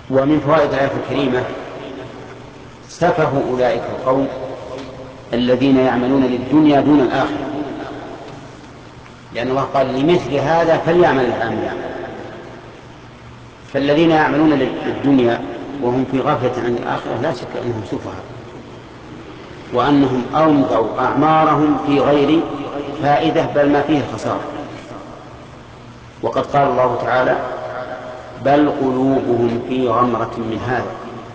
ومن فوائد الآية الكريمة سفه أولئك القوم الذين يعملون للدنيا دون الآخرة، لأن الله قال لمثل هذا فليعمل العاملون. فالذين يعملون للدنيا وهم في غفلة عن الآخرة لا شك أنهم سفهاء، وأنهم أمضوا أعمارهم في غير فائدة بل ما فيه خسارة. وقد قال الله تعالى بل قلوبهم في غمرة من هذا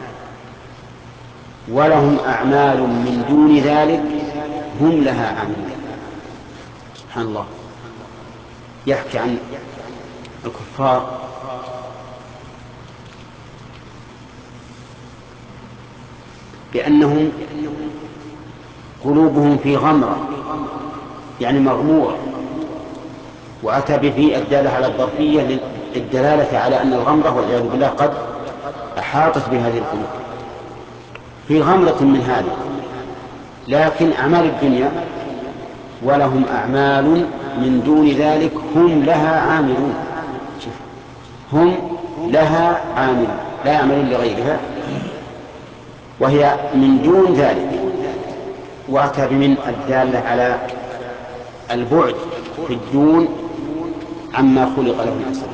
ولهم أعمال من دون ذلك هم لها عاملون. سبحان الله، يحكي عن الكفار بأنهم قلوبهم في غمرة، يعني مغمورة، وأتى به الدالة على الظرفية للدلالة على أن الغمرة والعياذ بالله قد أحاطت بهذه القلوب في غمرة من هذا. لكن أعمال الدنيا ولهم أعمال من دون ذلك هم لها عاملون. هم لها عاملون، لا يعملون لغيرها، وهي من دون ذلك. وأتى بمن الدالة على البعد في الدون عما خلق له الإنسان.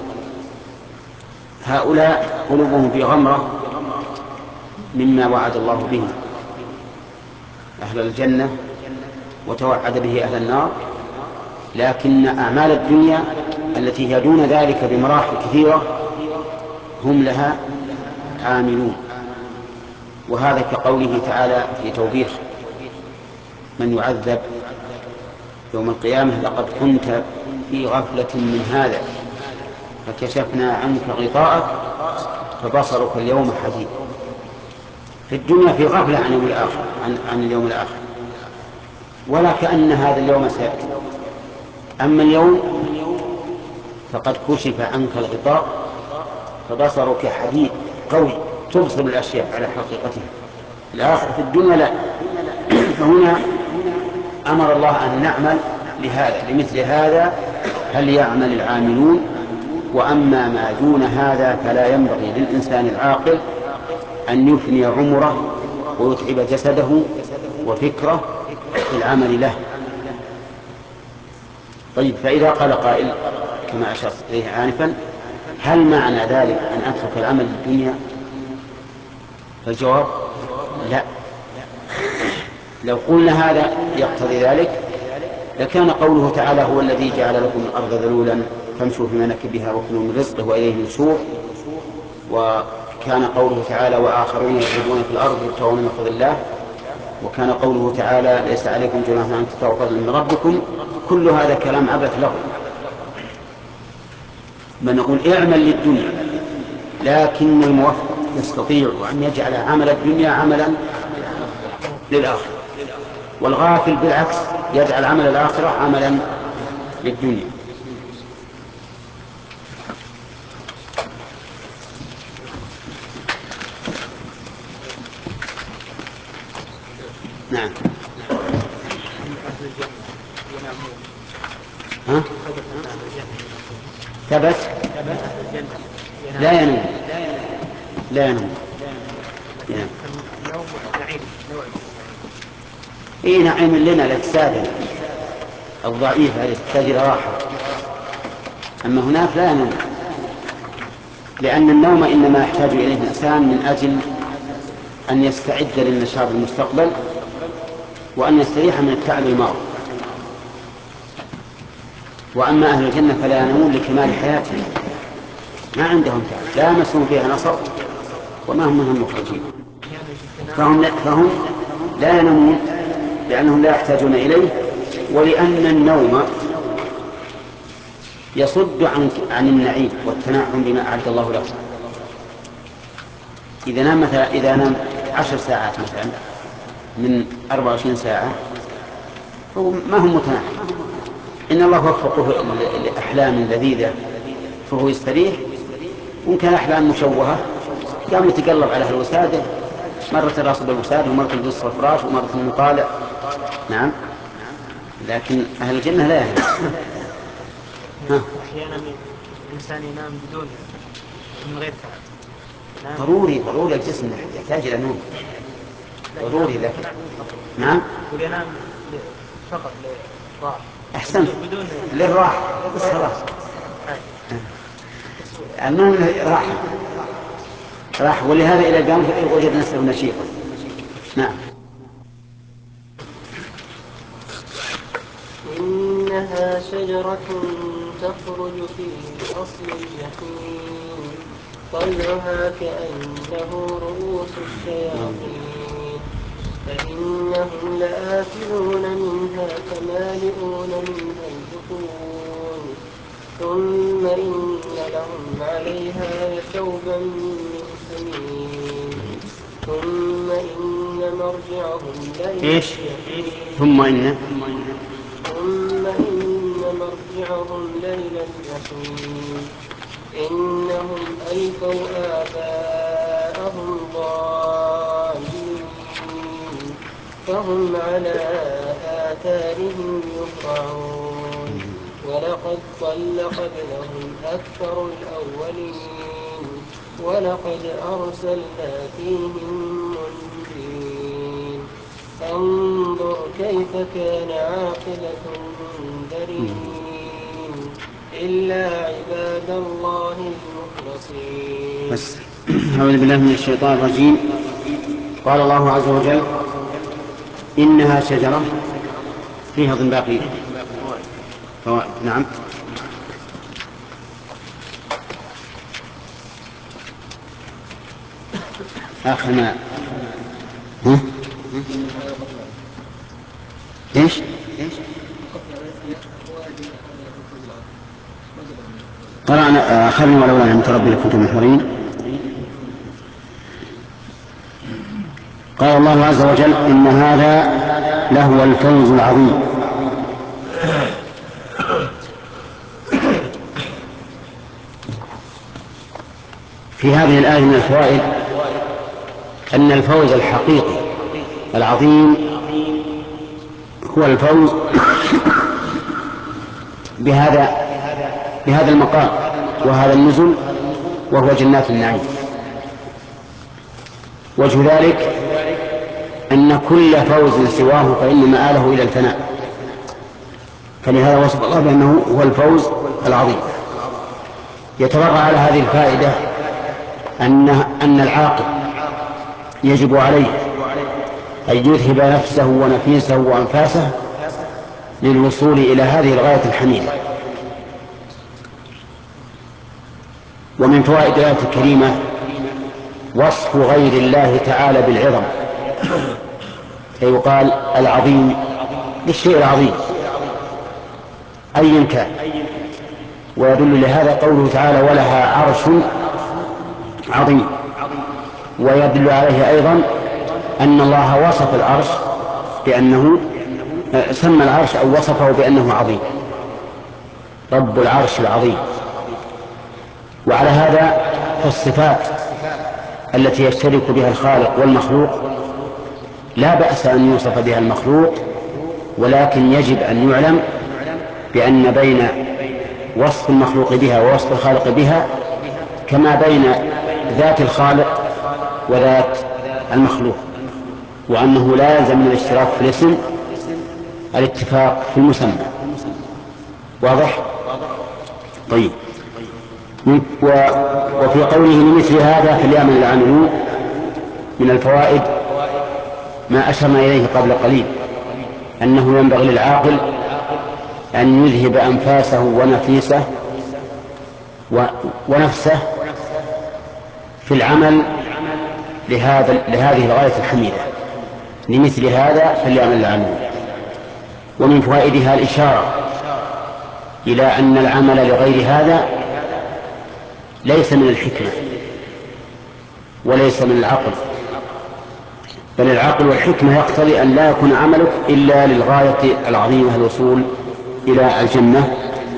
هؤلاء قلوبهم في غمرة مما وعد الله به أهل الجنة وتوعد به أهل النار، لكن أعمال الدنيا التي هي دون ذلك بمراحل كثيرة هم لها عاملون. وهذا كقوله تعالى في توبيخ من يعذب يوم القيامة لقد كنت في غفلة من هذا فكشفنا عنك غطاءك فبصرك اليوم حديد. في الدنيا في غفلة عن اليوم الآخر، عن اليوم الآخر، ولا كأن هذا اليوم سيأتي. أما اليوم فقد كشف عنك الغطاء فبصرك حديد قوي تبصر الأشياء على حقيقتها. الآخر في الدنيا لا. فهنا أمر الله أن نعمل لهذا، لمثل هذا هل يعمل العاملون. وأما ما دون هذا فلا ينبغي للإنسان العاقل أن يفني عمره ويتعب جسده وفكره في العمل له. طيب، فإذا قال قائل كما أشرت إليه آنفا هل معنى ذلك أن أترك العمل للدنيا؟ فالجواب لا. لو قلنا هذا يقتضي ذلك لكان قوله تعالى هو الذي جعل لكم الأرض ذلولا فامشوا في مناكبها وكلوا من رزقه وإليه النشور. وكان قوله تعالى وآخرون يضربون في الأرض يبتغون من فضل الله. وكان قوله تعالى ليس عليكم جناح أن تبتغوا فضلا من ربكم. كل هذا كلام عبث له. من نقول اعمل للدنيا، لكن الموفق يستطيع أن يجعل عمل الدنيا عملا للآخرة، والغافل بالعكس يجعل عمل الآخرة عملا للدنيا. نعم. ها؟ ثبت لا ينام، لا ينام. إيه نعيم لنا الأجساد الضعيفة التي تحتاج إلى راحة، أما هناك لا ينام، لأن النوم إنما يحتاج إليه الإنسان من أجل أن يستعد للنشاط المستقبل وأن يستريح من التعب الماضي. وأما أهل الجنة فلا ينامون لكمال حياتهم، ما عندهم تعب، لا يمسهم فيها نصب وما هم منهم مخرجين. فهم لا ينامون لأنهم لا يحتاجون إليه، ولأن النوم يصد عن النعيم والتنعم بما أعد الله له. إذا نام 10 ساعات مثلا من 24 ساعة فهو ما هم متنعم، إن الله وفقه لأحلام لذيذة فهو يستريح. ممكن أحلام مشوهة قام يتقلب على الوسادة، مرة راسه بالوسادة ومرة يدوس الفراش ومرة مطالع. نعم، لكن أهل الجنة لا يهلك. أحيانا الإنسان ينام من غير تعب. ضروري الجسم يحتاج إلى نوم ضروري. لكن نعم ينام فقط للراحة. أحسن للراحة بس خلاص. النوم راح ولهذا إذا قام وجد نفسه نشيطا. نعم. إنها شجرة تخرج في أصل الجحيم طلعها كأنه رؤوس الشياطين فإنهم لآكلون منها فمالئون منها البطون ثم إن لهم عليها شوبا من حميم ثم إن مرجعهم لإلى ثم إن مرجعهم لإلى الجحيم إنهم ألفوا آباءهم ضالين فهم على آثارهم يهرعون ولقد ضل قبلهم أكثر الأولين ولقد أرسلنا فيهم منذرين فانظر كيف كان عاقبة المنذرين إلا عباد الله المخلصين. بس أعوذ بالله من الشيطان الرجيم. قال الله عز وجل إنها شجرة فيها باقي فوائد. نعم. آخر ما إيش قرأنا آخرنا ولولا أن تربي لكنتم محضرين. قال الله عز وجل إن هذا لهو الفوز العظيم. في هذه الآية من الفوائد أن الفوز الحقيقي العظيم هو الفوز بهذا المقام وهذا النزل وهو جنات النعيم. وجه ذلك أن كل فوز سواه فإن مآله إلى الفناء، فلهذا وصف الله بأنه هو الفوز العظيم. يتبرع على هذه الفائدة أن العاقل يجب عليه أن يذهب نفسه ونفيسه وأنفاسه للوصول إلى هذه الغاية الحميدة. ومن فوائد الآية الكريمة وصف غير الله تعالى بالعظم، فيقال العظيم للشيء العظيم أيا كان. ويدل لهذا قوله تعالى ولها عرش عظيم. ويدل عليه أيضا أن الله وصف العرش بأنه سمى العرش أو وصفه بأنه عظيم، رب العرش العظيم. وعلى هذا فالصفات التي يشترك بها الخالق والمخلوق لا بأس أن يوصف بها المخلوق، ولكن يجب أن يعلم بأن بين وصف المخلوق بها ووصف الخالق بها كما بين ذات الخالق وذات المخلوق، وأنه لا يلزم من الاشتراك في الاسم الاتفاق في المسمى. واضح؟ طيب. وفي قوله لمثل هذا فليعمل العاملون من الفوائد ما أشرنا إليه قبل قليل، أنه ينبغي للعاقل أن يذهب أنفاسه ونفيسه ونفسه في العمل لهذه الغاية الحميدة. لمثل هذا فليعمل العاملون. ومن فوائدها الإشارة إلى أن العمل لغير هذا ليس من الحكمة وليس من العقل، بل العقل والحكمة يقتضي أن لا يكون عملك إلا للغاية العظيمة الوصول إلى الجنة.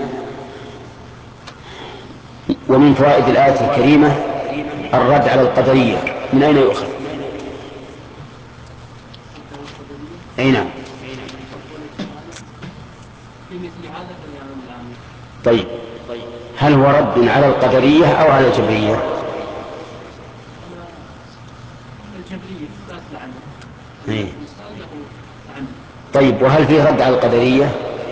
ومن فوائد الآية الكريمة الرد على القدرية. من أين يؤخذ؟ أين؟ طيب، هل هو رد على القدرية أو على الجبرية؟ العمل. إيه. طيب، وهل فيه رد على القدرية؟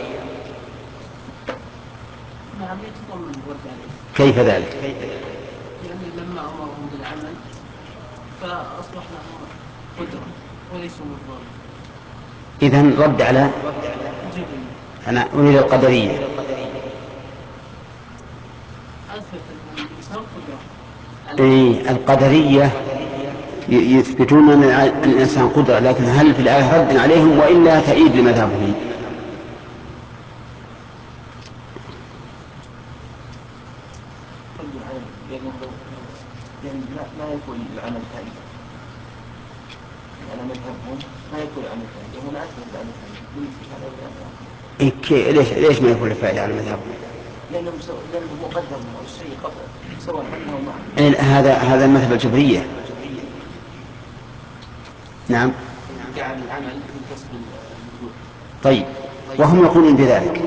نعم، يتضمن الرد عليه. كيف ذلك؟ يعني لما أمرهم بالعمل فأصبح لهم قدرة وليسوا مضطرين. إذن رد على أنا أريد القدرية. إيه، القدرية يثبتون أن الإنسان قدرة، لكن هل في الآية رد عليهم وإلا تأييد لمذهبهم؟ يعني لا يكون العمل ثاني، على مذهبهم ما يكون العمل ثاني، وهنا أثبت العمل ثاني. ليش ما يكون الفائدة على مذهبهم؟ لأنه مقدم الشيء قبل سواء عنه أو معه. هذا مذهب الجبرية. نعم. جعل العمل من كسب الوجود. طيب، وهم يقولون بذلك.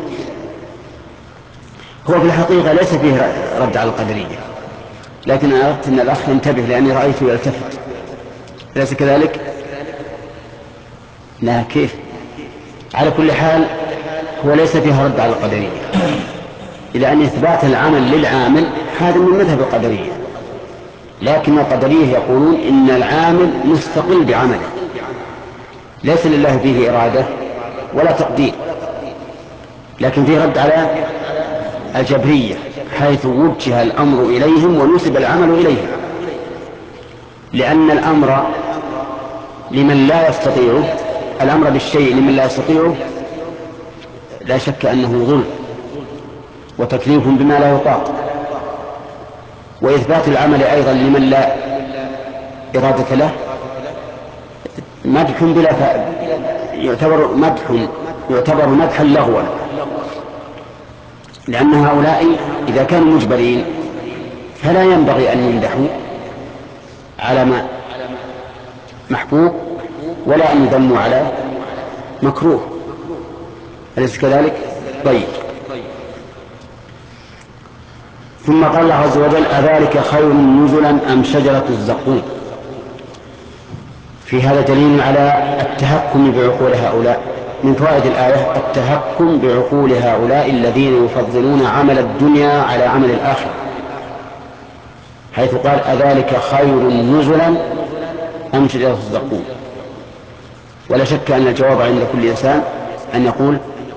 هو في الحقيقة ليس فيه رد على القدرية، لكن أنا أردت أن الأخ ينتبه لأني رأيته يلتفت. أليس كذلك؟ لا، كيف؟ على كل حال هو ليس فيها رد على القدرية، إلى أن إثبات العمل للعامل هذا من مذهب القدرية، لكن القدرية يقولون إن العامل مستقل بعمله، ليس لله فيه إرادة ولا تقدير، لكن فيه رد على الجبرية حيث وجه الأمر إليهم ونسب العمل إليهم، لأن الأمر لمن لا يستطيعه، الأمر بالشيء لمن لا يستطيعه لا شك أنه ظلم وتكليف بما لا يطاق، وإثبات العمل أيضا لمن لا إرادة له مدح بلا فائدة، يعتبر مدحا لغوا، لأن هؤلاء إذا كانوا مجبرين فلا ينبغي أن يمدحوا على ما محبوب ولا أن يذموا على مكروه. أليس كذلك؟ طيب، ثم قال الله عز وجل: أذلك خير نزلا أم شجرة الزقوم؟ في هذا دليل على التهكم بعقول هؤلاء. من فوائد الآية التهكم بعقول هؤلاء الذين يفضلون عمل الدنيا على عمل الآخرة، حيث قال: أذلك خير نزلا أم شجرة الزقوم؟ ولا شك أن الجواب عند كل إنسان أن يقول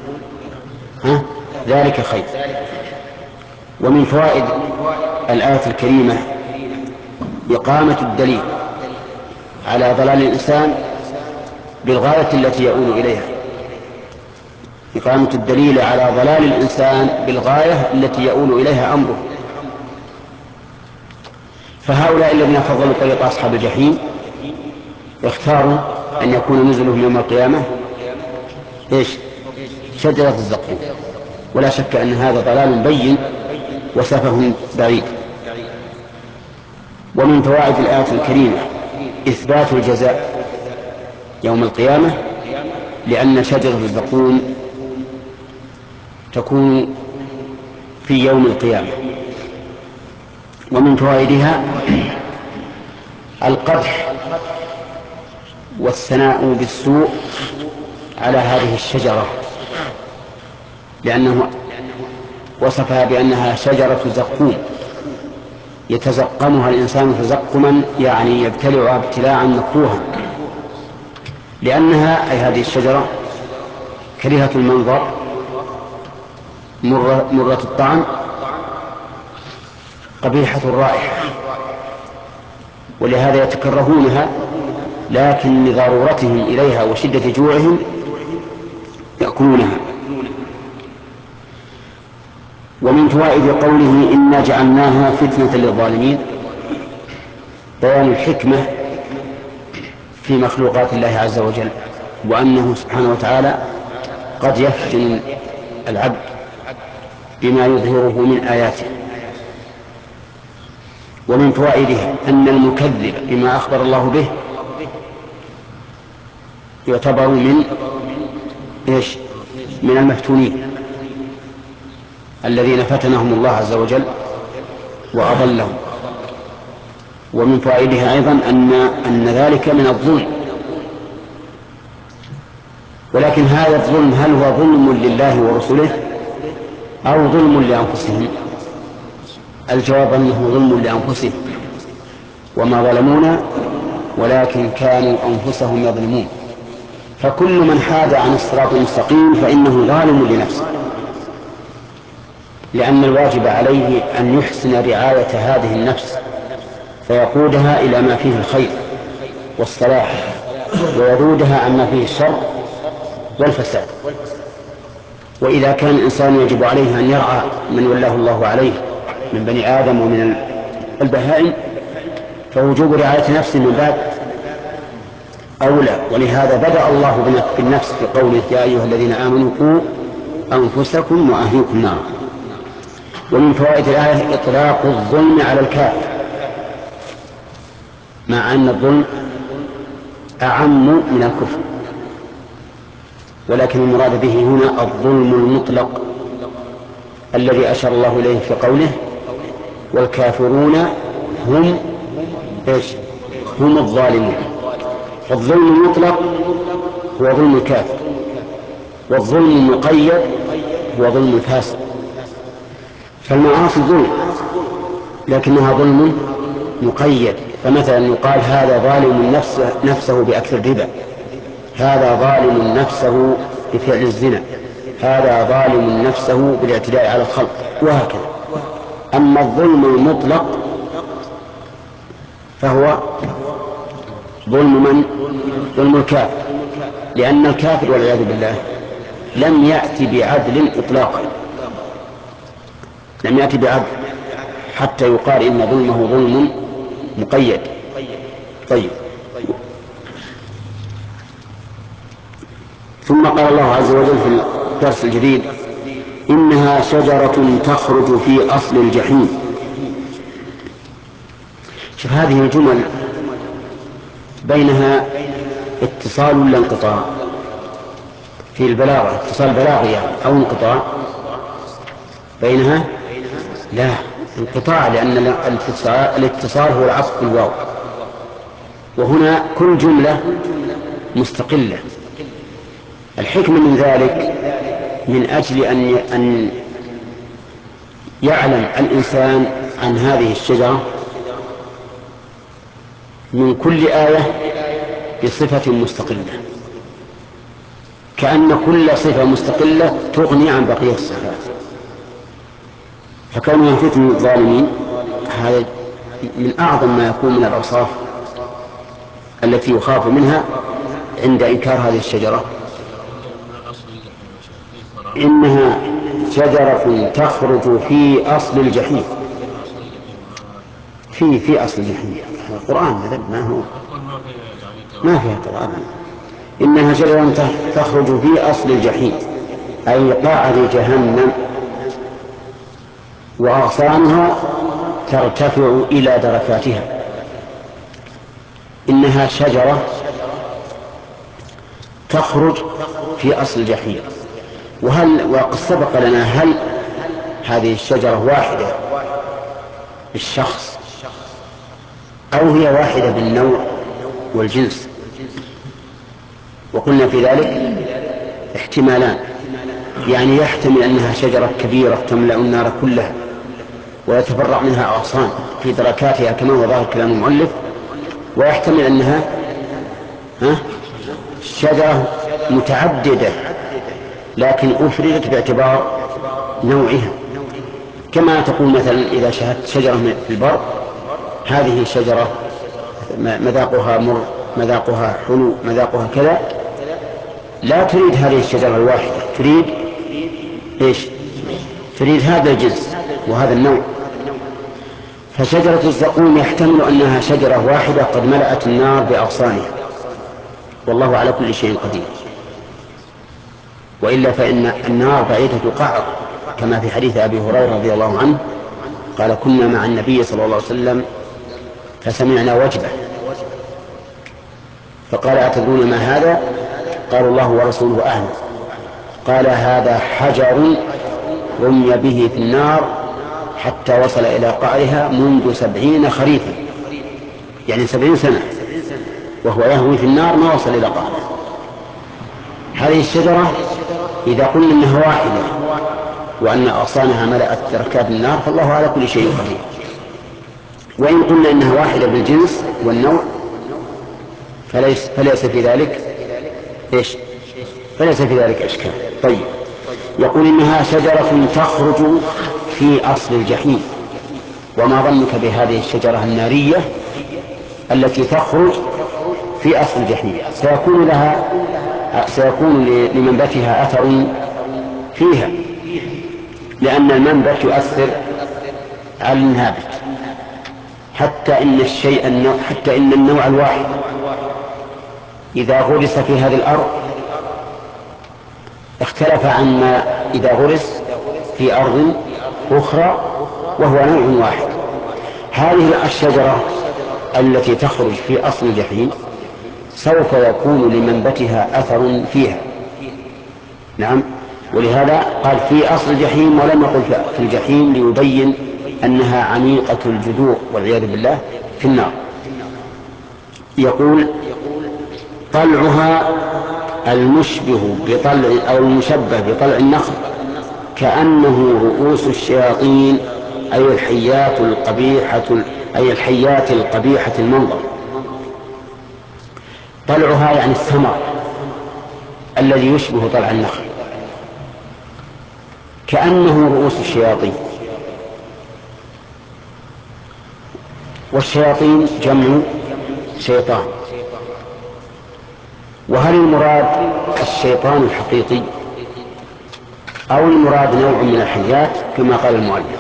ذلك خير. ومن فوائد الآية الكريمة إقامة الدليل على ضلال الإنسان بالغاية التي يؤول إليها، إقامة الدليل على ضلال الإنسان بالغاية التي يؤول إليها أمره. فهؤلاء الذين فضلوا طريق أصحاب الجحيم اختاروا أن يكون نزلهم يوم القيامة شجرة الزقوم، ولا شك أن هذا ضلال بين وسفه بعيد. ومن فوائد الآية الكريمة إثبات الجزاء يوم القيامة، لأن شجرة الزقوم تكون في يوم القيامة. ومن فوائدها القدح والثناء بالسوء على هذه الشجرة، لأنه وصفها بأنها شجرة زقوم يتزقمها الإنسان تزقما، يعني يبتلعها ابتلاعا مكروها، لأنها أي هذه الشجرة كريهة المنظر مرة الطعم قبيحة الرائحة، ولهذا يتكرهونها، لكن لضرورتهم إليها وشدة جوعهم يأكلونها. ومن فوائد قوله إنا جعلناها فتنة للظالمين بيان الحكمة في مخلوقات الله عز وجل، وأنه سبحانه وتعالى قد يفتن العبد بما يظهره من آياته. ومن فوائدها أن المكذب بما أخبر الله به يعتبر من المفتونين الذين فتنهم الله عز وجل وأضلهم. ومن فوائدها أيضا أن ذلك من الظلم، لكن هذا الظلم هل هو ظلم لله ورسله أو ظلم لأنفسهم؟ الجواب أنه ظلم لأنفسهم، وما ظلمونا ولكن كانوا أنفسهم يظلمون. فكل من حاد عن الصراط المستقيم فإنه ظالم لنفسه، لأن الواجب عليه أن يحسن رعاية هذه النفس فيقودها إلى ما فيه الخير والصلاح، ويذودها عما فيه الشر والفساد. وإذا كان الإنسان يجب عليه أن يرعى من ولاه الله عليه من بني آدم ومن البهائم، فوجوب رعاية نفسه من باب أولى. ولهذا بدأ الله بالنفس في قوله يا أيها الذين آمنوا قوا أنفسكم وأهليكم نارا. ومن فوائد الآية إطلاق الظلم على الكافر، مع أن الظلم أعم من الكفر، ولكن المراد به هنا الظلم المطلق الذي أشار الله إليه في قوله والكافرون هم هم الظالمون. الظلم المطلق هو ظلم الكافر، والظلم المقيد هو ظلم الفاسق. فالمعاصي ظلم لكنها ظلم مقيد، فمثلا يقال هذا ظالم نفسه بأكل الربا، هذا ظالم نفسه بفعل الزنا، هذا ظالم نفسه بالاعتداء على الخلق، وهكذا. أما الظلم المطلق فهو ظلم من؟ ظلم الكافر، لأن الكافر والعياذ بالله لم يأتي بعدل إطلاقا، لم يأتي بعدل حتى يقال إن ظلمه ظلم مقيد. طيب، ثم قال الله عز وجل في الدرس الجديد إنها شجرة تخرج في أصل الجحيم. شوف هذه الجمل بينها اتصال ولا انقطاع؟ في البلاغة اتصال بلاغي يعني أو انقطاع بينها؟ لا، انقطاع، لأن الاتصال هو العطف بالواو، وهنا كل جملة مستقلة. الحكمة من ذلك من أجل أن يعلم الإنسان عن هذه الشجرة من كل آية بصفة مستقلة، كأن كل صفة مستقلة تغني عن بقية الصفات. فكونها فتن الظالمين هذا من أعظم ما يكون من الأوصاف التي يخاف منها عند إنكار هذه الشجرة. إنها شجرة تخرج في أصل الجحيم. في أصل الجحيم، القرآن هذا ما فيها طبعا. إنها شجرة تخرج في أصل الجحيم أي قاعد جهنم، وأغصانها ترتفع إلى دركاتها. إنها شجرة تخرج في أصل الجحيم. وقد سبق لنا هل هذه الشجرة واحدة بالشخص أو هي واحدة بالنوع والجنس؟ وقلنا في ذلك احتمالان، يعني يحتمل أنها شجرة كبيرة تملأ النار كلها ويتفرع منها أغصان في دركاتها كما هو ظاهر كلام المؤلف، ويحتمل أنها شجرة متعددة لكن أفردت باعتبار نوعها، كما تقول مثلا إذا شاهدت شجرة في البر هذه شجرة مذاقها مر، مذاقها حلو، مذاقها كذا، لا تريد هذه الشجرة الواحدة، تريد إيش؟ تريد هذا الجنس وهذا النوع. فشجرة الزقوم يحتمل أنها شجرة واحدة قد ملأت النار بأغصانها، والله على كل شيء قدير. وإلا فإن النار بعيدة قعر، كما في حديث أبي هريرة رضي الله عنه قال كنا مع النبي صلى الله عليه وسلم فسمعنا وجبة فقال أتدرون ما هذا؟ قالوا الله ورسوله أعلم. قال هذا حجر رمي به في النار حتى وصل إلى قعرها منذ 70 خريفا، يعني 70 سنة وهو يهوي في النار ما وصل إلى قعرها. هذه الشجرة إذا قلنا أنها واحدة وأن أغصانها ملأت ركاب النار فالله على كل شيء قدير. وإن قلنا إنها واحدة بالجنس والنوع فليس في ذلك فليس في ذلك إشكال. طيب، يقول إنها شجرة تخرج في أصل الجحيم. وما ظنك بهذه الشجرة النارية التي تخرج في أصل الجحيم؟ سيكون لمنبتها أثر فيها، لأن المنبت يؤثر على النابت، حتى إن النوع الواحد إذا غرس في هذه الأرض اختلف عما إذا غرس في أرض أخرى وهو نوع واحد. هذه الشجرة التي تخرج في أصل الجحيم سوف يكون لمنبتها أثر فيها. نعم، ولهذا قال في أصل الجحيم ولم يقل في الجحيم، ليبين أنها عميقة الجذور والعياذ بالله في النار. يقول طلعها المشبه بطلع أو المشبه بطلع النخل كأنه رؤوس الشياطين، أي الحيات القبيحة المنظر. طلعها يعني الثمر الذي يشبه طلع النخل، كأنه رؤوس الشياطين. والشياطين جمع شيطان. وهل المراد الشيطان الحقيقي أو المراد نوع من الحيات كما قال المؤلف؟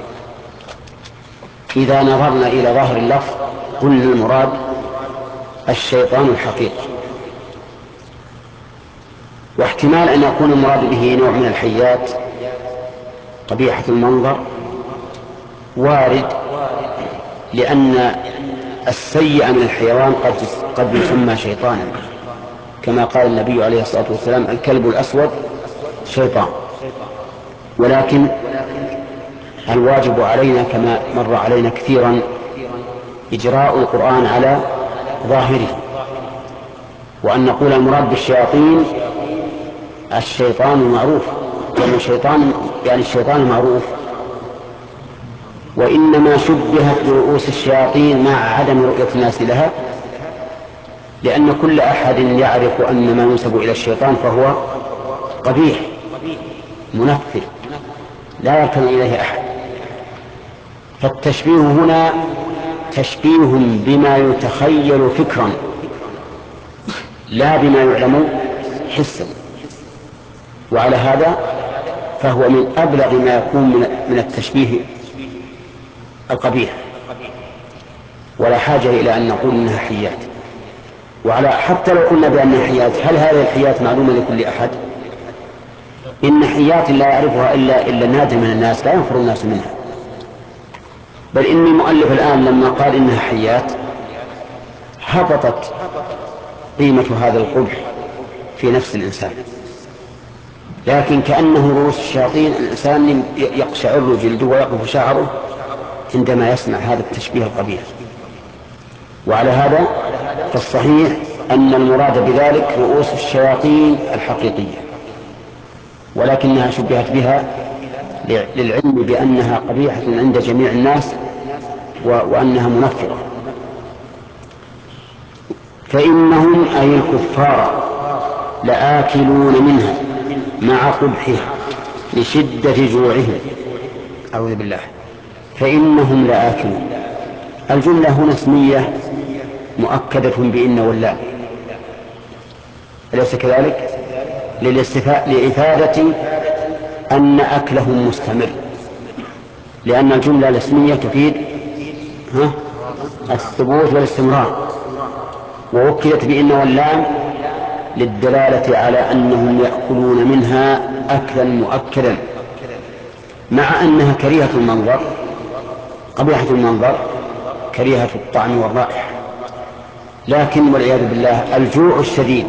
إذا نظرنا إلى ظاهر اللفظ قلنا المراد الشيطان الحقيقي، واحتمال أن يكون المراد به نوع من الحيات قبيحة المنظر وارد، لأن السيء من الحيوان قد يسمى شيطانا، كما قال النبي عليه الصلاة والسلام الكلب الأسود شيطان. ولكن الواجب علينا كما مر علينا كثيرا إجراء القرآن على ظاهره، وأن نقول المراد بالشياطين الشيطان المعروف، يعني الشيطان المعروف. وإنما شبهت برؤوس الشياطين مع عدم رؤية الناس لها، لأن كل أحد يعرف أن ما ينسب إلى الشيطان فهو قبيح منفر لا يركن إليه أحد. فالتشبيه هنا تشبيه بما يتخيل فكرا لا بما يعلم حسا، وعلى هذا فهو من أبلغ ما يكون من التشبيه القبيح، ولا حاجة إلى أن نقول إنها حيات. حتى لو قلنا بأنها حيات، هل هذه الحيات معلومة لكل أحد؟ إن حيات لا يعرفها إلا نادر من الناس، لا ينفر الناس منها. بل إن المؤلف الآن لما قال إنها حيات هبطت قيمة هذا القبح في نفس الإنسان، لكن كأنه رؤوس الشياطين الإنسان يقشعر جلده ويقف شعره عندما يسمع هذا التشبيه القبيح. وعلى هذا فالصحيح أن المراد بذلك رؤوس الشياطين الحقيقية، ولكنها شبهت بها للعلم بأنها قبيحة عند جميع الناس وأنها منفرة. فإنهم أي الكفار لآكلون منها مع قبحها لشدة جوعهم. أعوذ بالله. فإنهم لآكلون، الجملة هنا اسمية مؤكدة بإن واللام، أليس كذلك؟ لإفادة أن أكلهم مستمر، لأن الجملة الاسمية تفيد الثبوت والاستمرار، ووكلت بإن واللام للدلالة على أنهم يأكلون منها أكلا مؤكدا، مع أنها كريهة المنظر قبيحة المنظر كريهة الطعم والرائحة، لكن والعياذ بالله الجوع الشديد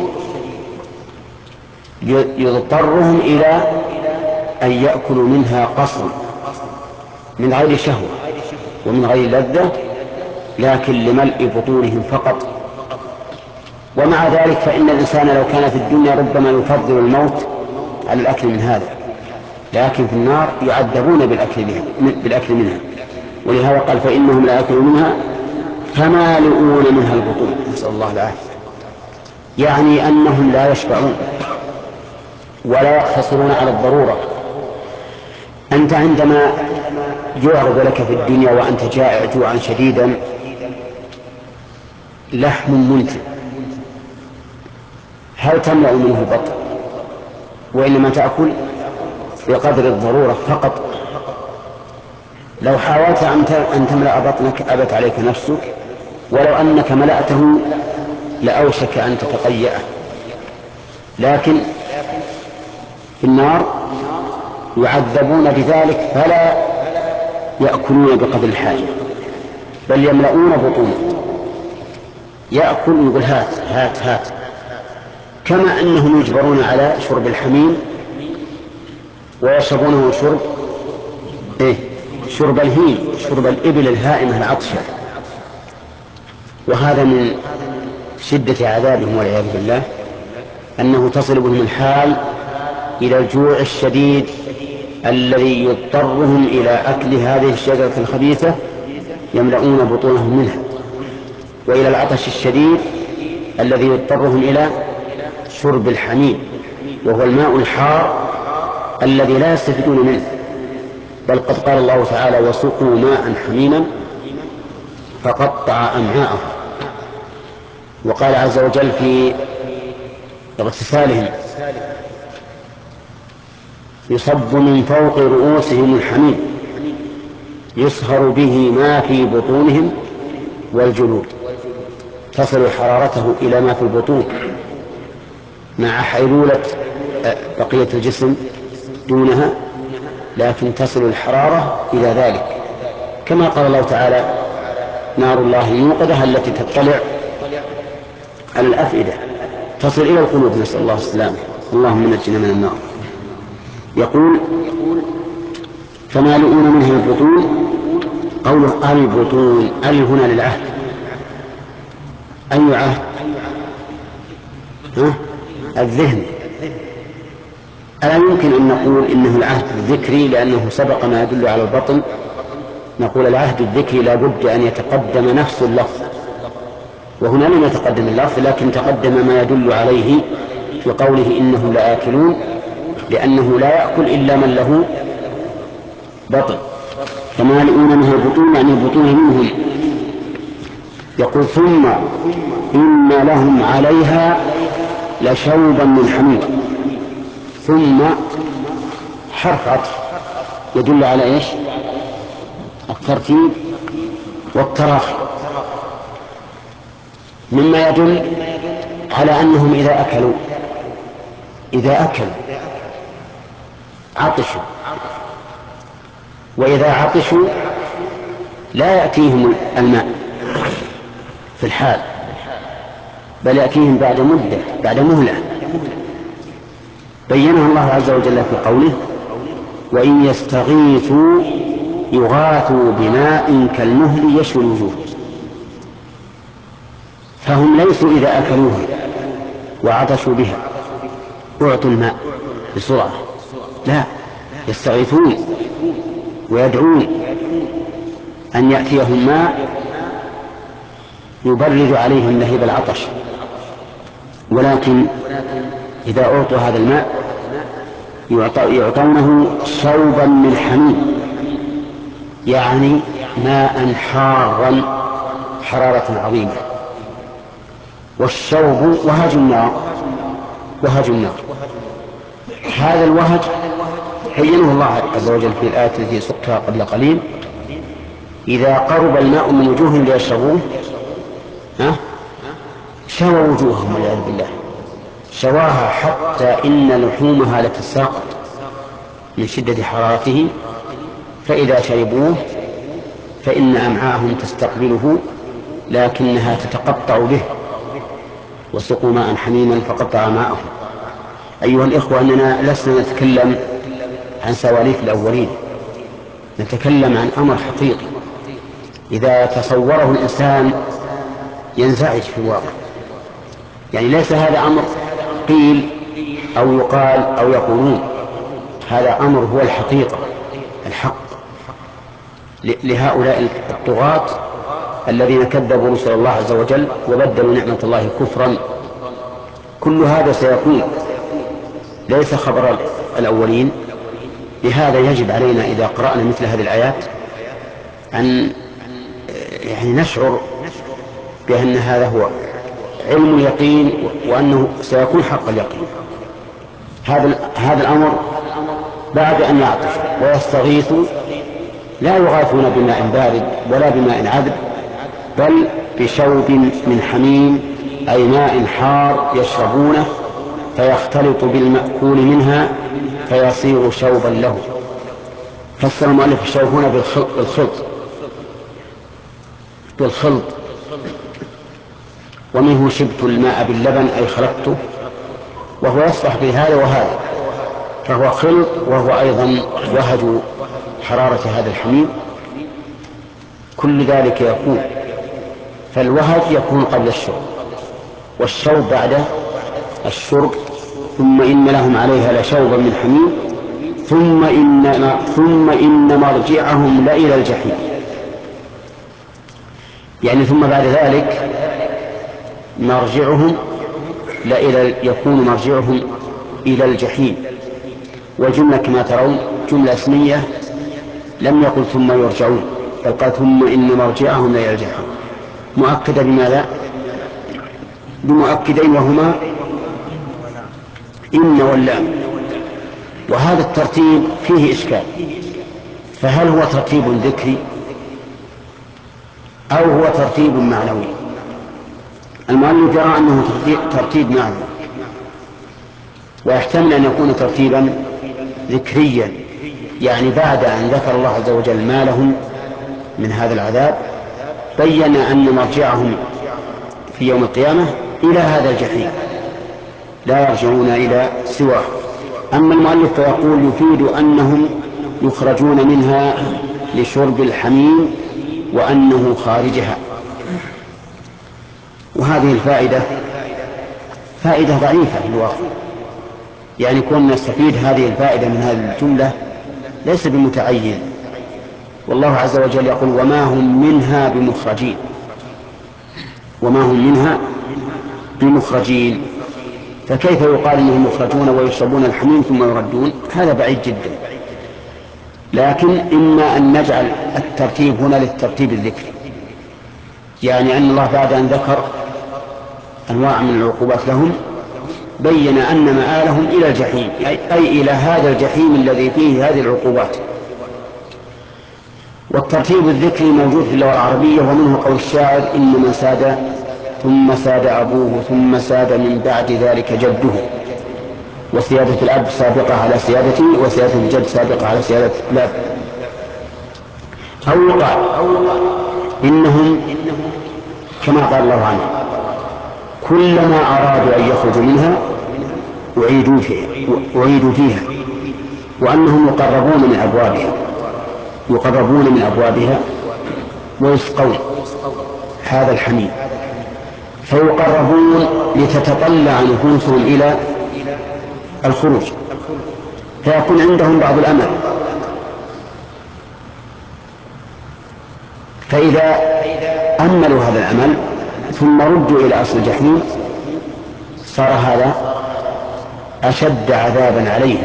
يضطرهم إلى أن يأكلوا منها قصرا من غير شهوة ومن غير لذة، لكن لملء بطونهم فقط. ومع ذلك فإن الإنسان لو كان في الدنيا ربما يفضل الموت على الأكل من هذا، لكن في النار يعذبون بالأكل منها، ولهذا قال فإنهم لا يأكلون منها فمالئون منها البطون، نسأل الله العافية. يعني أنهم لا يشبعون ولا يقتصرون على الضرورة. أنت عندما يعرض لك في الدنيا وأنت جائع جوعا شديدا لحم منتن، هل تملأ منه البطن؟ وإنما تأكل بقدر الضرورة فقط. لو حاولت أن تملأ بطنك أبت عليك نفسك، ولو أنك ملأته لأوشك أن تتقيأه. لكن في النار يعذبون بذلك فلا يأكلون بقدر الحاجة، بل يملؤون بطونه، يأكل يقول هات هات هات، كما أنهم يجبرون على شرب الحميم ويشربونه شرب الهيم، شرب الإبل الهائمة العطشة. وهذا من شدة عذابهم والعياذ بالله، أنه تصل بهم الحال إلى الجوع الشديد الذي يضطرهم إلى أكل هذه الشجرة الخبيثة يملؤون بطونهم منها، وإلى العطش الشديد الذي يضطرهم إلى شرب الحميم، وهو الماء الحار الذي لا يستفيدون منه. بل قد قال الله تعالى وسقوا ماء حميما فقطع أمعاءهم. وقال عز وجل في اغتسالهم يصب من فوق رؤوسهم الحميم يصهر به ما في بطونهم والجلود، تصل حرارته إلى ما في البطون مع حيلولة بقية الجسم دونها، لكن تصل الحرارة إلى ذلك، كما قال الله تعالى نار الله الموقدة التي تطلع على الأفئدة تصل إلى القلوب، نسأل الله السلامة، اللهم نجنا من النار. يقول فمالئون منها البطون. قوله البطون هنا للعهد، أي عهد؟ الذهن. ألا يمكن أن نقول إنه العهد الذكري لأنه سبق ما يدل على البطن؟ نقول العهد الذكري لا بد أن يتقدم نفس اللفظ، وهنا لم يتقدم اللفظ لكن تقدم ما يدل عليه في قوله إنهم لآكلون، لأنه لا يأكل إلا من له بطن. فمالئون منها البطون يعني البطون منهم. يقول ثم إن لهم عليها لشوبا من حميم. ثم حرف عطف يدل على إيش؟ الترتيب والتراخي، مما يدل على أنهم إذا أكلوا عطشوا، وإذا عطشوا لا يأتيهم الماء في الحال، بل يأتيهم بعد مدة، بعد مهلة بينها الله عز وجل في قوله وإن يستغيثوا يغاثوا بماء كالمهل يشوي الوجوه. فهم ليسوا إذا أكلوها وعطشوا بها أعطوا الماء بسرعة، لا، يستغيثون ويدعون أن يأتيهم ماء يبرد عليهم لهيب العطش. ولكن إذا أعطوا هذا الماء يعطونه شوبا من حميم، يعني ماء حارا حرارة عظيمة. والشوب وهج النار، هذا الوهج بينه الله عز وجل في الآية التي سقتها قبل قليل إذا قرب الماء من وجوههم ليشربوه شوى وجوههم والعياذ بالله، شواها حتى إن لحومها لتساقط من شدة حرارته، فإذا شربوه فإن أمعاءهم تستقبله لكنها تتقطع به. وسقوا ماء حميما فقطع ماءهم. أيها الإخوة، أننا لسنا نتكلم عن سواليف الأولين، نتكلم عن أمر حقيقي إذا تصوره الإنسان ينزعج في الواقع. يعني ليس هذا أمر قيل أو يقال أو يقولون، هذا أمر هو الحقيقة الحق لهؤلاء الطغاة الذين كذبوا رسل الله عز وجل وبدلوا نعمة الله كفرا. كل هذا سيكون، ليس خبر الأولين. لهذا يجب علينا إذا قرأنا مثل هذه الآيات أن يعني نشعر بأن هذا هو علم اليقين وأنه سيكون حق اليقين. هذا الأمر بعد أن يعطش ويستغيثوا لا يغاثون بماء بارد ولا بماء عذب، بل بشوب من حميم، أي ماء حار يشربونه فيختلط بالمأكول منها فيصير شوبا له. فسر المؤلف الشوب هنا بالخلط، ومنه شبت الماء باللبن أي خلطته، وهو يصلح بهذا وهذا، فهو خلط وهو أيضا وهج حرارة هذا الحميم. كل ذلك يكون، فالوهج يكون قبل الشرب والشوب بعد الشرب. ثم إن لهم عليها لشوبا من حميم ثم إن مرجعهم لإلى الجحيم. يعني ثم بعد ذلك مرجعهم يكون مرجعهم إلى الجحيم. والجملة كما ترون جملة اسمية، لم يقل ثم يرجعون، بل قال ثم إن مرجعهم إلى الجحيم، مؤكدة بماذا؟ بمؤكدين وهما إن واللام. وهذا الترتيب فيه إشكال، فهل هو ترتيب ذكري أو هو ترتيب معنوي؟ المؤلف يرى أنه ترتيب معنوي، ويحتمل أن يكون ترتيبا ذكريا، يعني بعد أن ذكر الله عز وجل ما لهم من هذا العذاب بين أن مرجعهم في يوم القيامة إلى هذا الجحيم لا يرجعون إلى سواه. أما المؤلف فيقول يفيد أنهم يخرجون منها لشرب الحميم وأنه خارجها. وهذه الفائدة فائدة ضعيفة في الواقع، يعني كنا نستفيد هذه الفائدة من هذه الجملة ليس بمتعين. والله عز وجل يقول وما هم منها بمخرجين، وما هم منها بمخرجين، فكيف يقال انهم مخرجون ويشربون الحميم ثم يردون؟ هذا بعيد جدا. لكن إما أن نجعل الترتيب هنا للترتيب الذكري، يعني أن الله بعد أن ذكر أنواع من العقوبات لهم بين أن مآلهم إلى الجحيم، أي إلى هذا الجحيم الذي فيه هذه العقوبات. والترتيب الذكري موجود في اللغة العربية، ومنه قول الشاعر إن من ساد ثم ساد أبوه ثم ساد من بعد ذلك جده، وسيادة الأب سابقة على سيادته، وسيادة الجد سابقة على سيادة الأب. أو يقال إنهم كما قال الله عنه كلما أرادوا أن يخرجوا منها أعيدوا فيها، وأنهم يقربون من أبوابها ويسقون هذا الحميم، فيقربون لتتطلع نفوسهم إلى الخروج، فيكون عندهم بعض الأمل. فإذا أملوا هذا الأمل ثم ردوا إلى أصل الجحيم صار هذا أشد عذابا عليهم،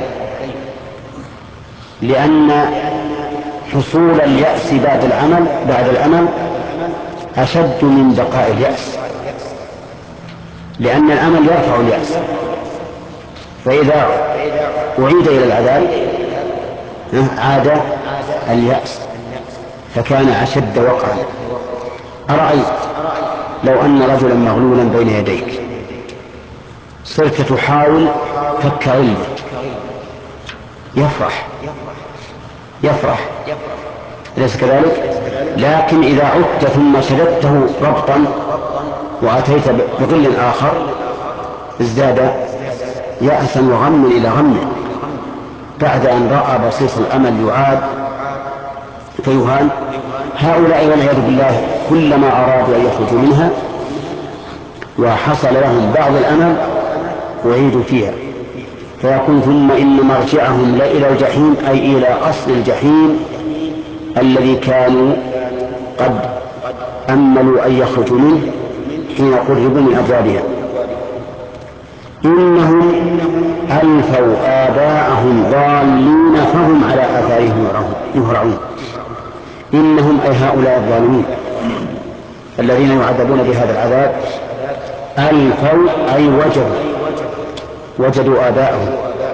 لأن حصول اليأس بعد الأمل أشد من بقاء اليأس، لأن الأمل يرفع اليأس. فإذا أعيد إلى العذاب عاد اليأس فكان أشد وقعا. أرأيت لو أن رجلا مغلولا بين يديك صرت تحاول فك علمه يفرح أليس كذلك؟ لكن إذا عدت ثم شددته ربطا وأتيت بظل آخر ازداد يأسا وغم إلى غم، بعد أن رأى بصيص الأمل يعاد فيهان. هؤلاء والعياذ بالله كلما أرادوا أن يخرجوا منها وحصل لهم بعض الأمل أعيدوا فيها، فيكون ثم إن مرجعهم لإلى الجحيم، أي إلى أصل الجحيم الذي كانوا قد أملوا أن يخرجوا منه حين قربوا من أبوابها. إنهم ألفوا آباءهم ضالين فهم على آثارهم يهرعون. إنهم أي هؤلاء الظالمين الذين يعذبون بهذا العذاب ألفوا أي وجدوا آباءهم.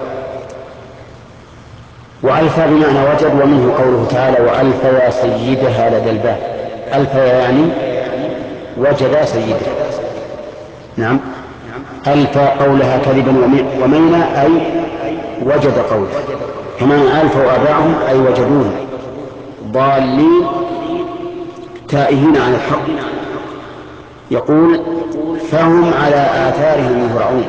وألفى بمعنى وجد، ومنه قوله تعالى وألفيا سيدها لدى الباب. ألفيا يعني وجد سيدها. نعم، ألفى قولها كذبا ومينا أي وجد قوله. كما ألفوا آباءهم أي وجدوه ضالين تائهين عن الحق. يقول فهم على آثارهم يهرعون.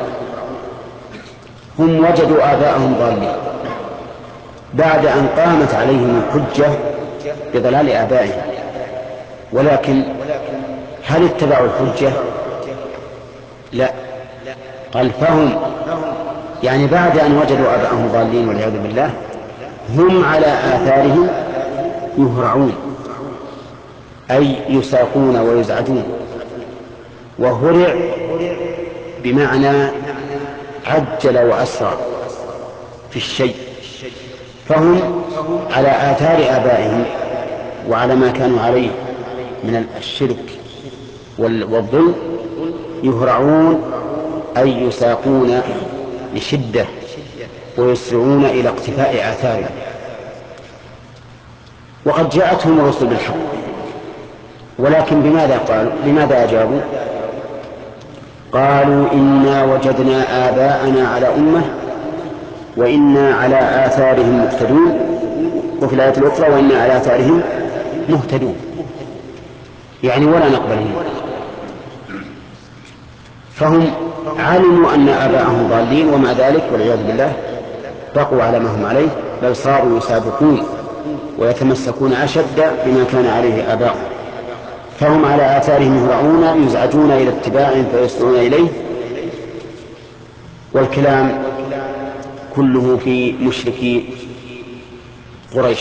هم وجدوا آباءهم ضالين بعد أن قامت عليهم الحجة بضلال آبائهم، ولكن هل اتبعوا الحجة؟ لا، قال فهم يعني بعد أن وجدوا آباءهم ضالين والعياذ بالله هم على آثارهم يهرعون، أي يساقون ويزعجون. وهرع بمعنى عجل وأسرع في الشيء. فهم على آثار آبائهم وعلى ما كانوا عليه من الشرك والظلم يهرعون، أي يساقون بشدة ويسرعون إلى اقتفاء آثارهم. وقد جاءتهم الرسل بالحق، ولكن بماذا أجابوا؟ قالوا إنا وجدنا آباءنا على أمة وإنا على آثارهم مقتدون، وفي الآية الأخرى وإنا على آثارهم مهتدون، يعني ولا نقبلهم. فهم علموا أن آباءهم ضالين ومع ذلك والعياذ بالله بقوا على ما هم عليه، بل صاروا يسابقون ويتمسكون أشد بما كان عليه آباؤهم. فهم على آثارهم يهرعون يزعجون إلى اتباعهم فيسرعون إليه. والكلام كله في مشركي قريش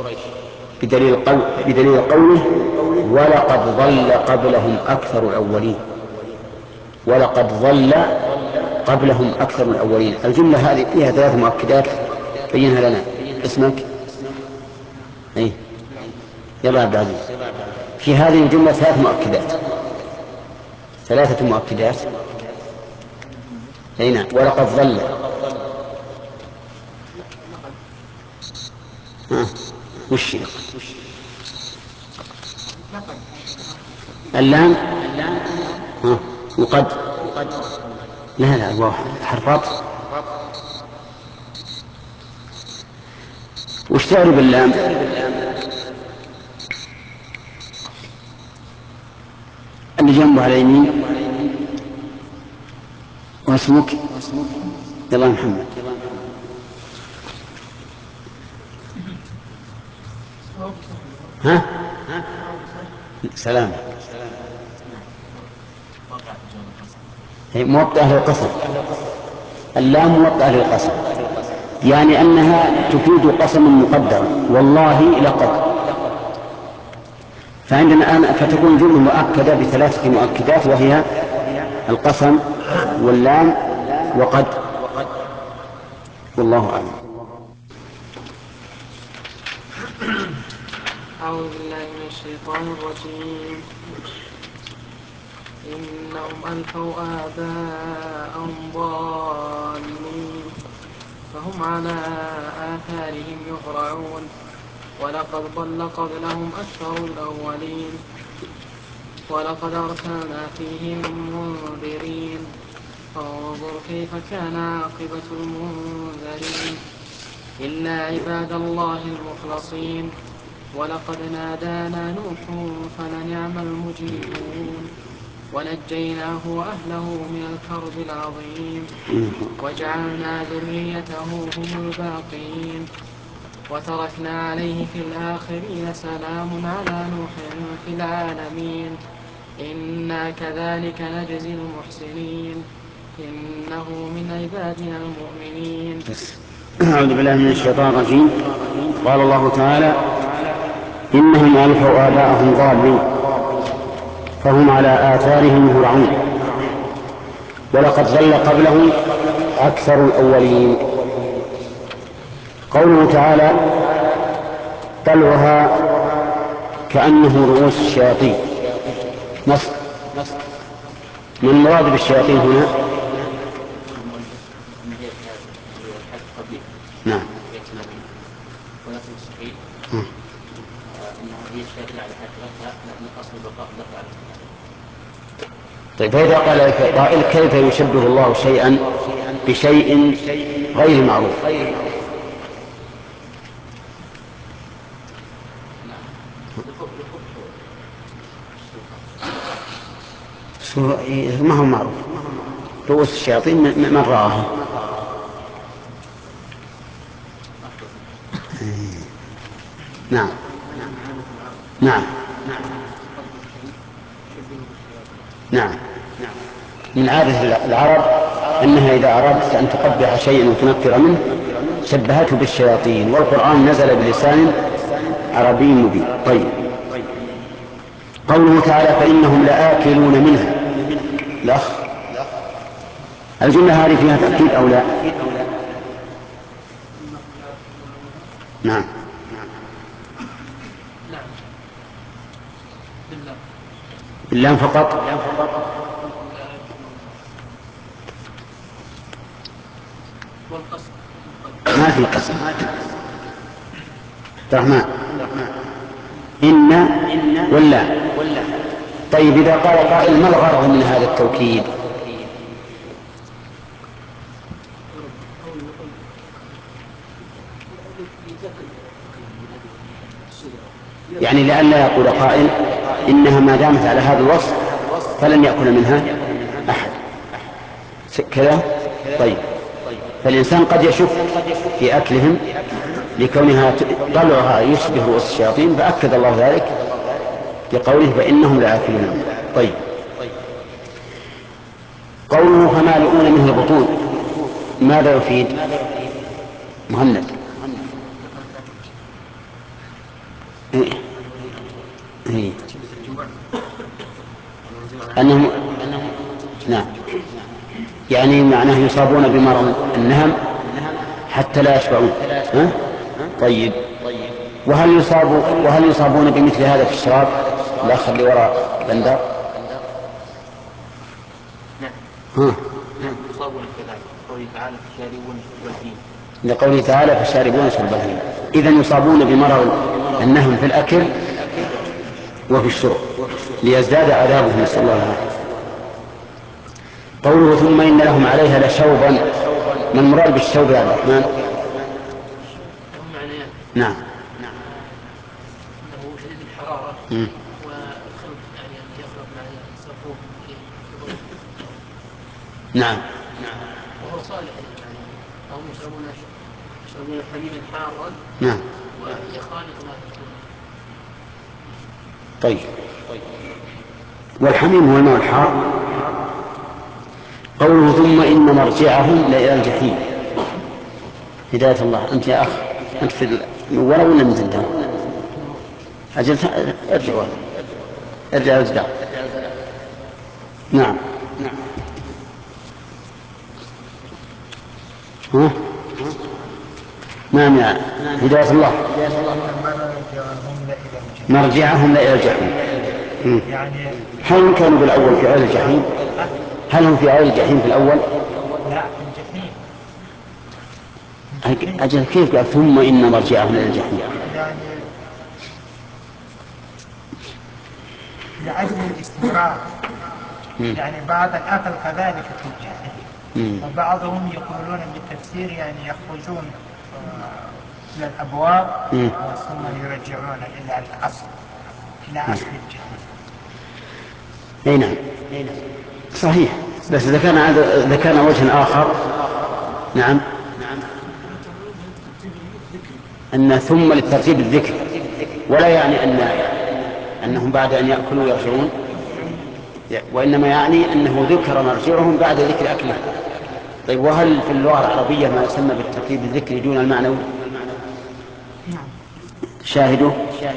بدليل قوله ولقد ضل قبلهم أكثر الأولين. ولقد ضل قبلهم أكثر الأولين. الجملة هذه فيها 3 مؤكدات بينها لنا. اسمك؟ أي يلا عبد العزيز. في هذه الجملة 3 مؤكدات، 3 مؤكدات. أي نعم. ولقد ضل وش اللام وقد لا الله حرف عطف. وش تعرف اللام؟ اللي جنبه على اليمين. واسمك؟ يلا محمد. ها سلام. موطئة للقسم. اللام موطئة للقسم، يعني أنها تفيد قسم مقدر، والله لقد. فعندنا الآن فتكون جملة مؤكدة ب3 مؤكدات، وهي القسم واللام وقد. والله أعلم. أعوذ بالله من الشيطان الرجيم. إنهم ألفوا آباءهم ضالين فهم على آثارهم يهرعون ولقد ضل قبلهم أكثر الأولين ولقد أرسلنا فيهم منذرين فانظر كيف كان عاقبة المنذرين إلا عباد الله المخلصين ولقد نادانا نوح فلنعم المجيبون ونجيناه وأهله من الكرب العظيم وجعلنا ذريته هم الباقين وتركنا عليه في الآخرين سلام على نوح في العالمين إنا كذلك نجزي المحسنين إنه من عبادنا المؤمنين. أعوذ بالله من الشيطان الرجيم. قال الله تعالى: إنهم ألفوا آباءهم ضالين فهم على آثارهم يهرعون ولقد ضل قبلهم أكثر الأولين. قوله تعالى: طلعها كأنه رؤوس الشياطين. نص. ما المراد بالشياطين هنا؟ نعم. ولكن الصحيح انها هي الشياطين على حقيقتها من اصل البقاء لها على طيب، فإذا قال قائل: كيف يشبه الله شيئا بشيء غير معروف؟ ما هو معروف. رؤوس الشياطين من رآها. نعم نعم نعم. من عادة العرب أنها إذا أردت أن تقبح شيئا وتنفر منه شبهته بالشياطين، والقرآن نزل بلسان عربي مبين. طيب، قوله تعالى: فإنهم لآكلون منها. الأخ، الجملة هذه فيها تأكيد أو لا؟ نعم. باللام فقط. ما في قسم. الرحمن إن ولا. طيب، إذا قال قائل: ما الغرض من هذا التوكيد؟ يعني لئلا يقول قائل: إنها ما دامت على هذا الوصف فلن يأكل منها أحد كذا. طيب، فالإنسان قد يشك في أكلهم لكونها طلعها يشبه رؤوس الشياطين، فأكد الله ذلك بقوله: فإنهم لآكلون. طيب، قوله: فمالئون منه البطون، ماذا يفيد؟ مهند. إيه. أنهم نعم، يعني معناه يصابون بمرض النهم حتى لا يشبعون. طيب، وهل يصابون بمثل هذا في الشراب؟ الأخ اللي وراء بندر. نعم يصابون كذلك. قوله تعالى: فشاربون شرب الهيم. لقوله تعالى: فشاربون شرب الهيم. إذن يصابون بمرض النهم في الأكل وفي الشرب ليزداد عذابهم، نسأل الله العافية. قوله: ثم إن لهم عليها لشوبا. ما المراد بالشوب يا عبد الرحمن؟ نعم. انه شديد الحراره والخلط، يعني يخلط مع الصابون. نعم. وهو صالح يعني هم يشربون حميما حارا. نعم. ويخالط ما في الخلط. طيب، والحميم هو الماء الحار. قوله: ثم إن مرجعهم لإلى الجحيم. هداية الله. أنت يا أخ، أنت في ولا ولا من زندان؟ أجل ارجع. نعم. نعم يا هداية الله. مرجعهم لإلى الجحيم. هل هم كانوا بالأول في عين الجحيم؟ هل هم في عين الجحيم في الأول؟ لا، في الجحيم. أجل كيف قال ثم إن مرجعهم إلى الجحيم؟ يعني لأجل الاستمرار. يعني بعد الأكل كذلك في الجحيم. وبعضهم يقولون بالتفسير يعني يخرجون إلى الأبواب ثم يرجعون إلى الأصل، إلى أصل الجحيم. أي نعم صحيح. بس إذا كان وجه آخر. نعم، أن ثم للترتيب الذكر، ولا يعني أنهم بعد أن يأكلوا يرجعون. وإنما يعني أنه ذكر مرجعهم بعد ذكر أكله. طيب وهل في اللغة العربية ما يسمى بالترتيب الذكري دون المعنوي؟ شاهدوا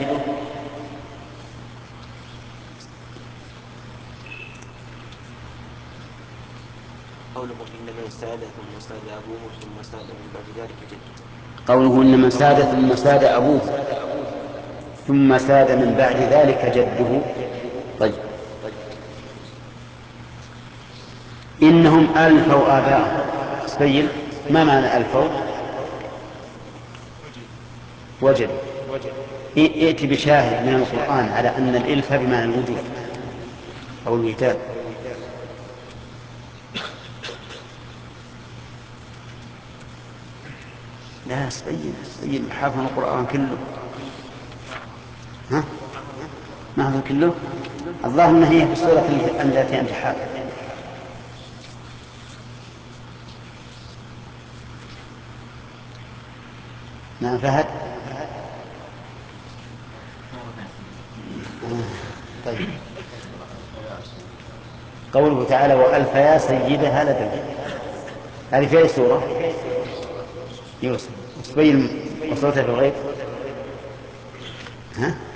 قوله إنما ساد ثم ساد أبوه ثم ساد من بعد ذلك جده. قوله إنما ساد ثم ساد أبوه ثم ساد من بعد ذلك جده. طيب إنهم ألفوا آباءهم. سبيل ما معنى ألفوا؟ وجد. ائت بشاهد من القرآن على أن الإلف بمعنى الوجود أو الوجدان. لا سبيل حافظ القرآن كله. ها؟ ما هذا كله؟ اللهم هي في السورة التي أنت حافظ. نعم فهد. طيب قوله تعالى وألف يا سيدها لدى، هذه في أي سورة؟ يوسف. تبين وصوتها في الغيب. ها؟